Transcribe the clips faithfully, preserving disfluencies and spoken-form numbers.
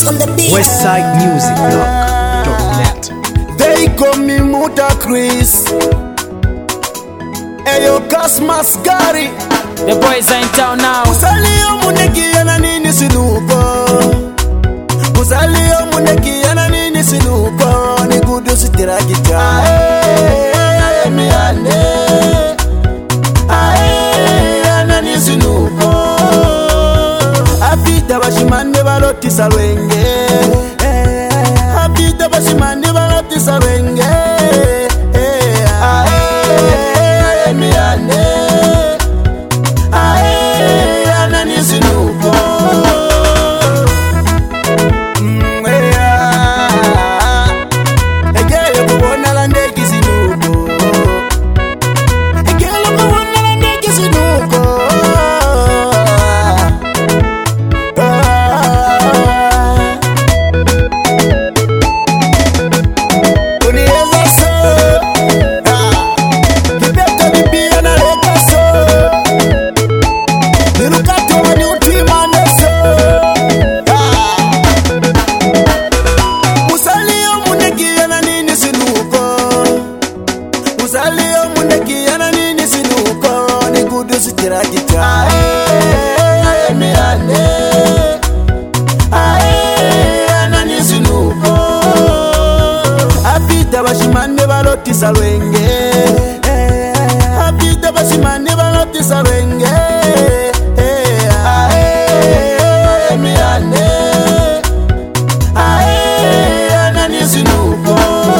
on the beat. Westside Music Blog dot net. They call me Muta Chris. Ayo Kasmas Gary. The boys are in town now. Musalio muneki yana nini sinuko. Musalio muneki yana nini sinuko. Ni gudu sitira kita. Ae, ae, mi ane. Ae, yana nini sinuko. Abita bashimane baloti salwenge. Abita bashimane baloti salwenge. Ae, mi ane. Musalio muneki yana nini sinuko. Ni gudu sitira kita. Ae, mi ane. Ae, yana nini sinuko. Abita bashimane baloti salwenge. Abita bashimane baloti salwenge. Ae, mi ane. Ae, yana nini sinuko.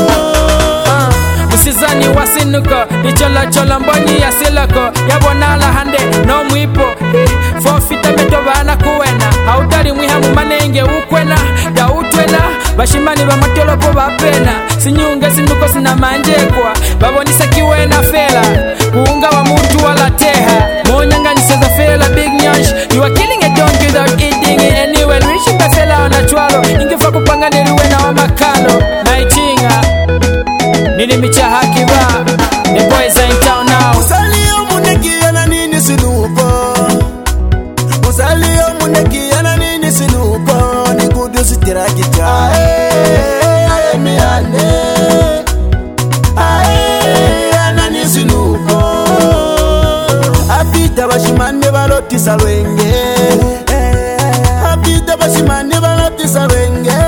Usizani wasinuko, ni chola chola mbonyi ya silako. Yabona la hande, no mwipo. Fofita meto bana kuwena. Hautari mwiha mumanenge ukwena. Ya utwena, bashimani ba matolo po bapena. Sinyunga sinuko sina manjekwa. Babonisa kiwena fela. Kuunga wa mutu wala teha. Monyanga niseza fela big nyash. You are killing a donkey without eating it anyway. Wishing the fela on a chwalo. Ingefa kupanga niliwena wa makalo. Naichinga nini micha hakiba. The boys are in town now. Musalio muneki yana nini sinuko. Musalio muneki yana nini sinuko. Ni gudu sitira kita. Ae, ae, mi ane. Ae, yana nini sinuko. Abita bashimane baloti salwenge. Abita bashimane baloti salwenge.